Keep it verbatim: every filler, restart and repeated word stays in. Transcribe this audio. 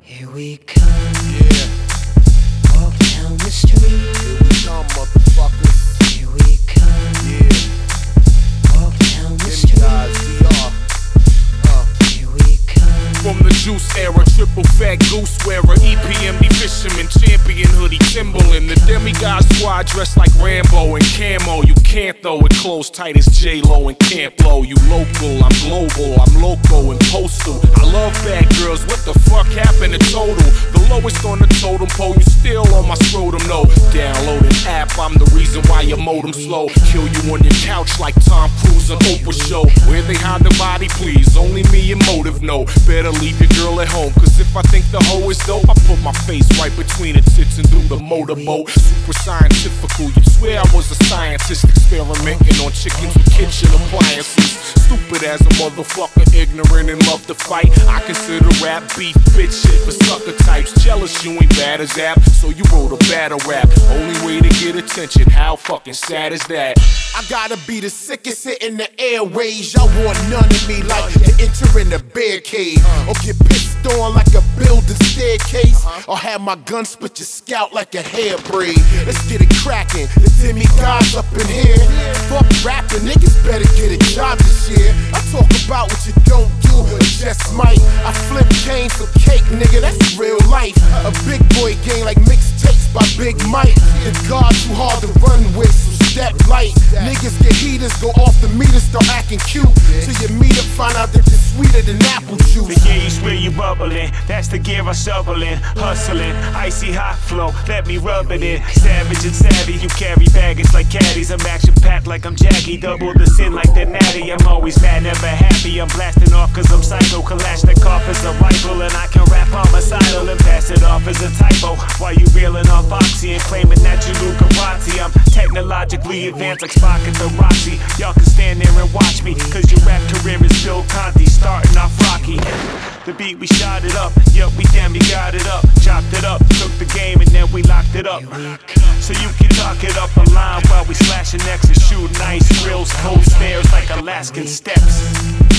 Here we come, Yeah, walk down the street. here we come, motherfuckers. Here we come, Yeah, walk down the give me street. guys, D R. Uh, Here we come, From the juice era, triple fat goose wearer, E P M D fisherman, champion hoodie, Timberland. The demigod squad dressed like Rambo and camo. You can't throw it close tight as J-Lo and Camp Low. You local, I'm global, I'm loco and postal. I love bad girls, what the fuck happened to total? The lowest on the totem pole, you still on my scrotum, no. Download an app, I'm the reason why your modem slow. Kill you on your couch like Tom Cruise on Oprah show. Where they hide the body, please, only me and motive know. Better leave your girl at home, cause if I think the hoe is dope, I put my face right between her tits and do the motorboat. Super scientifical, you'd swear I was a scientist experimenting on chickens with kitchen appliances. Stupid as a motherfucker, ignorant and love to fight. I consider rap beef, bitch shit for sucker types. Jealous you ain't bad as app, so you wrote a battle rap. Only way to get attention, how fucking sad is that? I gotta be the sickest hit in the airways. Y'all want none of me like to enter in the bear cave, or get pissed on like a builder's staircase, or have my gun split your scalp like a hair braid. Let's get it cracking. The demigods up in here. Fuck rapping, niggas better get a job this year. I talk about what you don't do, but just might. I flip cane for cake, nigga, that's real life. A big boy gang like mixtapes by Big Mike. The guard too hard to run with, so step light. Niggas get heaters, go off the meter, start acting cute. Till you meet up, find out that you're sweeter than apple juice. The gear you swear you bubbling, that's the gear I'm shoveling, hustling, icy hot flow, let me rub it in. Savage and savvy, you carry baggage like caddies. I'm action packed like I'm Jackie, double the sin like the natty. I'm always mad, never happy. I'm blasting off cause I'm psycho. Kalashnikov is a rifle and I can rap homicidal and pass it off as a typo. While you reeling off Foxy and claiming that you Luca Razzi. I'm technologically advanced like Spock at the Roxy. Y'all can stand there and watch me, cause your rap career is Bill Conti, starting off rocky. The beat, we shot it up, yup, we damn, we got it up. Chopped it up, took the game and then we locked it up. So you can talk it up a line while we slashing necks and shooting ice drills, cold stairs like Alaskan steps.